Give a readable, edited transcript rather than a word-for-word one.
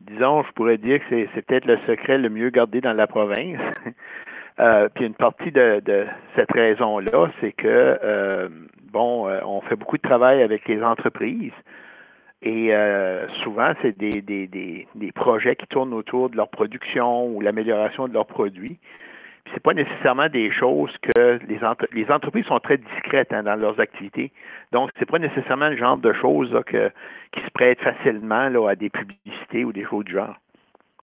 disons, je pourrais dire que c'est peut-être le secret le mieux gardé dans la province. Puis une partie de cette raison-là, c'est que, on fait beaucoup de travail avec les entreprises et souvent, c'est des projets qui tournent autour de leur production ou l'amélioration de leurs produits. Puis c'est pas nécessairement des choses que les entreprises sont très discrètes dans leurs activités. Donc, c'est pas nécessairement le genre de choses là, qui se prêtent facilement là, à des publicités ou des choses du genre.